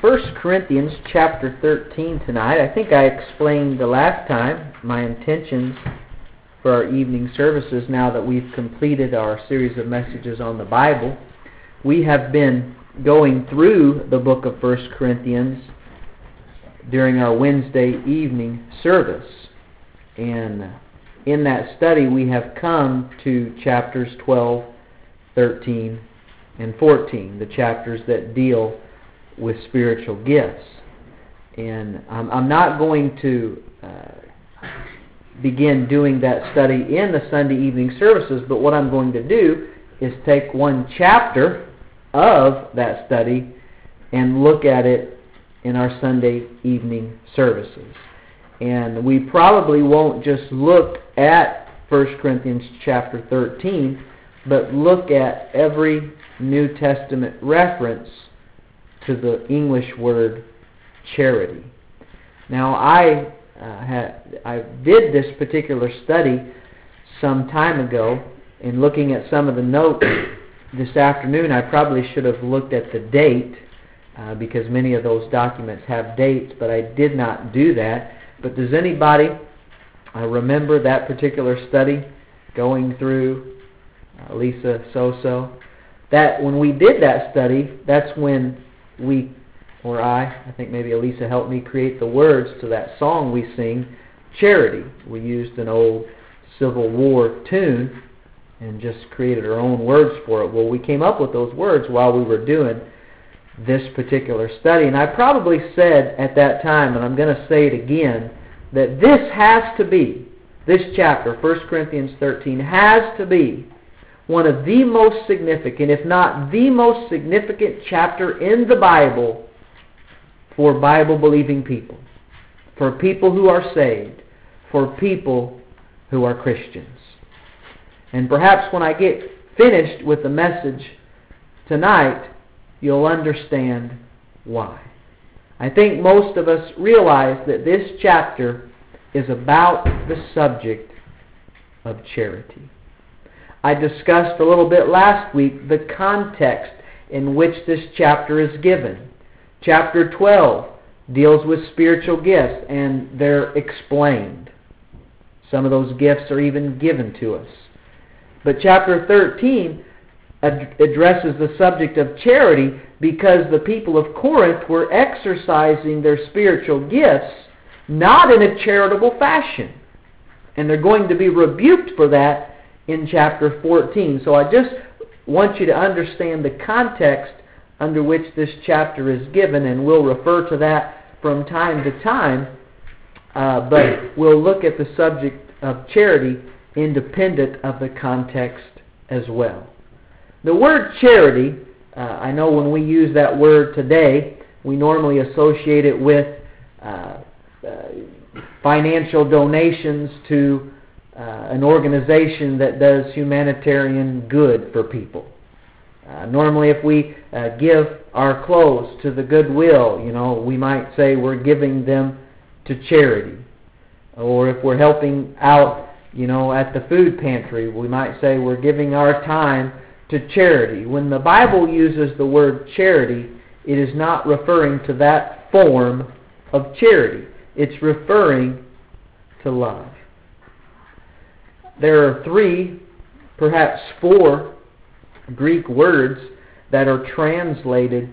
1 Corinthians chapter 13 tonight. I think I explained the last time my intentions for our evening services now that we've completed our series of messages on the Bible. We have been going through the book of 1 Corinthians during our Wednesday evening service. And in that study we have come to chapters 12, 13, and 14, the chapters that deal with spiritual gifts. And I'm not going to begin doing that study in the Sunday evening services, but what I'm going to do is take one chapter of that study and look at it in our Sunday evening services. And we probably won't just look at 1 Corinthians chapter 13, but look at every New Testament reference to the English word charity. Now, I did this particular study some time ago. In looking at some of the notes this afternoon, I probably should have looked at the date because many of those documents have dates, but I did not do that. But does anybody remember that particular study going through Lisa So-So? That when we did that study, that's when I think maybe Elisa helped me create the words to that song we sing, Charity. We used an old Civil War tune and just created our own words for it. Well, we came up with those words while we were doing this particular study. And I probably said at that time, and I'm going to say it again, that this chapter, 1 Corinthians 13, has to be one of the most significant, if not the most significant chapter in the Bible for Bible-believing people, for people who are saved, for people who are Christians. And perhaps when I get finished with the message tonight, you'll understand why. I think most of us realize that this chapter is about the subject of charity. I discussed a little bit last week the context in which this chapter is given. Chapter 12 deals with spiritual gifts, and they're explained. Some of those gifts are even given to us. But chapter 13 addresses the subject of charity because the people of Corinth were exercising their spiritual gifts not in a charitable fashion. And they're going to be rebuked for that in chapter 14. So I just want you to understand the context under which this chapter is given, and we'll refer to that from time to time, but we'll look at the subject of charity independent of the context as well. The word charity, I know when we use that word today, we normally associate it with financial donations to an organization that does humanitarian good for people. Normally if we give our clothes to the Goodwill, we might say we're giving them to charity. Or if we're helping out, at the food pantry, we might say we're giving our time to charity. When the Bible uses the word charity, it is not referring to that form of charity. It's referring to love. There are 3, perhaps 4 Greek words that are translated